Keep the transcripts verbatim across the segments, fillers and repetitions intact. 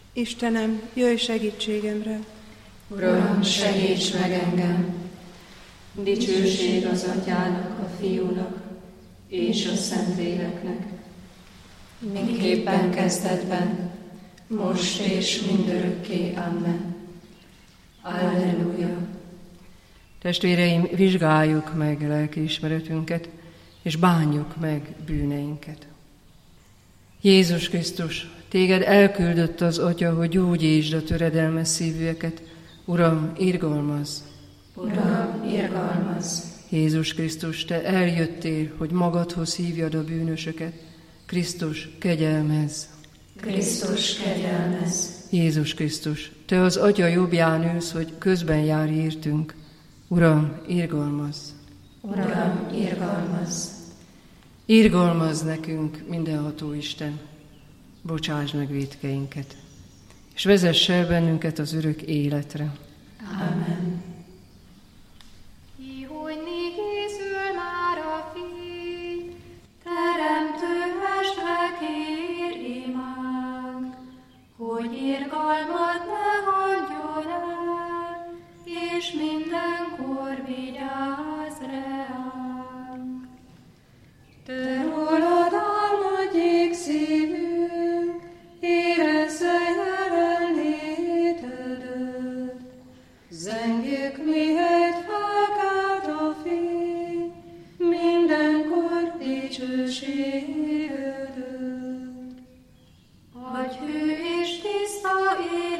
Istenem, jöjj segítségemre! Uram, segíts meg engem! Dicsőség az Atyának, a Fiúnak és a Szentléleknek, miképpen kezdetben, most és mindörökké. Amen. Alleluja! Testvéreim, vizsgáljuk meg lelkiismeretünket, és bánjuk meg bűneinket. Jézus Krisztus, téged elküldött az Atya, hogy gyógyítsd a töredelmes szívűeket. Uram, irgalmazz! Uram, irgalmazz! Jézus Krisztus, te eljöttél, hogy magadhoz hívjad a bűnösöket. Krisztus, kegyelmezz! Krisztus, kegyelmezz! Jézus Krisztus, te az Atya jobbján ülsz, hogy közben járj értünk. Uram, irgalmazz! Uram, irgalmazz! Irgalmazz nekünk, mindenható Isten! Bocsásd meg vétkeinket, és vezess el bennünket az örök életre. Amen. Kihogyni készül már a Fiú, Teremtő Mestre kér imánk, hogy irgalmat ne hagyjon el, és mindenkor vigyázz ránk. Te rólad álmodjék szívünk, érezze jelenlétedet. Zengjék, mihelyt felkelt a fény, mindenkor dicsőségedet. Adj hű és tiszta élet,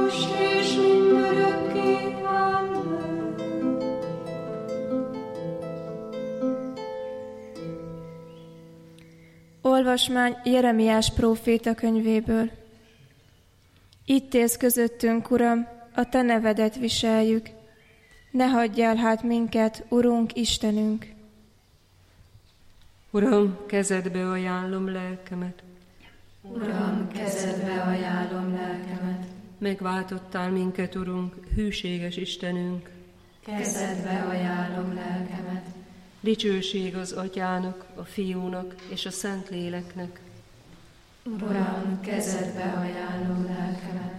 most és mindörökké. Amen. Olvasmány Jeremiás próféta könyvéből. Itt élsz közöttünk, Uram, a Te nevedet viseljük. Ne hagyj el hát minket, Urunk, Istenünk. Uram, kezedbe ajánlom lelkemet. Uram, kezedbe ajánlom lelkemet. Megváltottál minket, Urunk, hűséges Istenünk. Kezedbe ajánlom lelkemet. Dicsőség az Atyának, a Fiúnak és a Szentléleknek. Uram, kezedbe ajánlom lelkemet.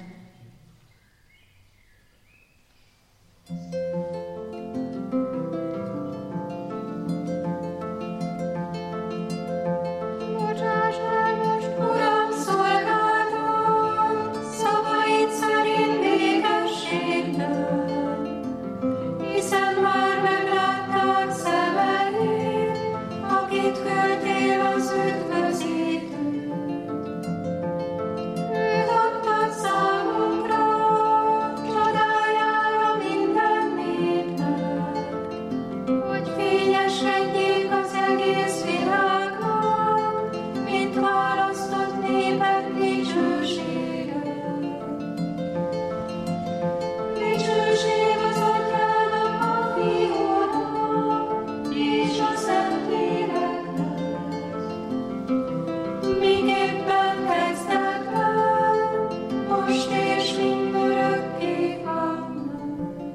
Bocsáss el most, Uram, szolgáltam, szavaid szerint békességben, hiszen már meglátták szemeid, akit küldtél az üdvözítőt. Őt adtad számunkra, csodájára minden népnek, hogy fényesedjék az egész világnak, mint választott népek dicsősége. Dicsőség az Atyának, a Fiúnak és a Szentléleknek, miképpen kezdetben, most és mindörökké. Amen.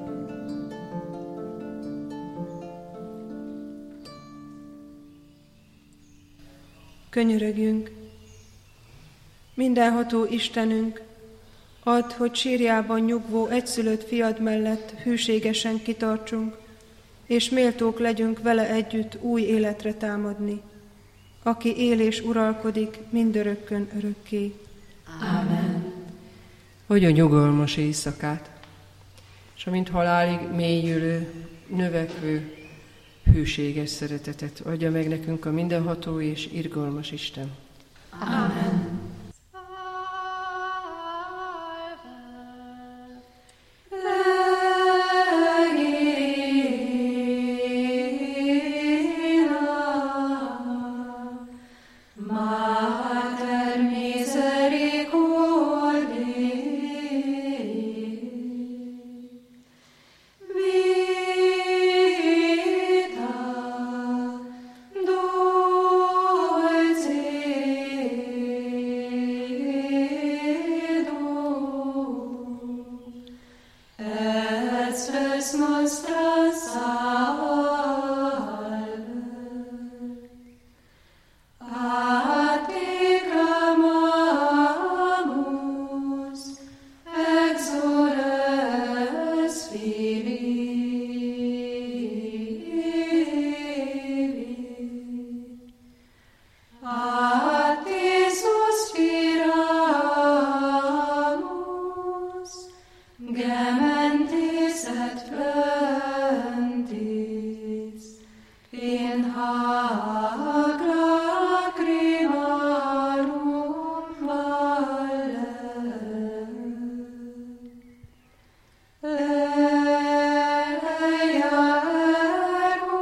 Könyörögjünk! Mindenható Istenünk, add, hogy sírjában nyugvó egyszülött fiad mellett hűségesen kitartsunk, és méltók legyünk vele együtt új életre támadni, aki él és uralkodik mindörökkön örökké. Amen. Adj a nyugalmas éjszakát, és amint halálig mélyülő, növekvő, hűséges szeretetet adja meg nekünk a mindenható és irgalmas Isten. Amen. Mater misericordiae, vita dulcedo, et spes nostra salve. A te clamamus, exores Filii. A te suspiramus, gementes et plentis, in hac lacrimarum valle. Leia ergo,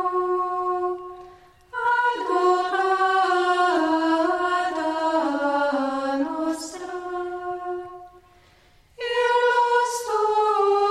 advocata nostra, illus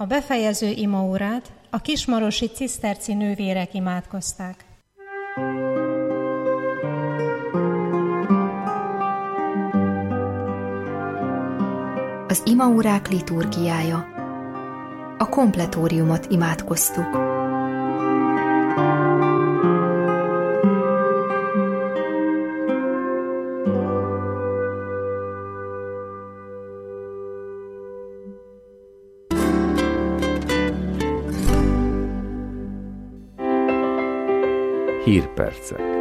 A befejező imaórát a kismarosi ciszterci nővérek imádkozták. Az imaórák liturgiája. A kompletóriumot imádkoztuk. Hírpercek.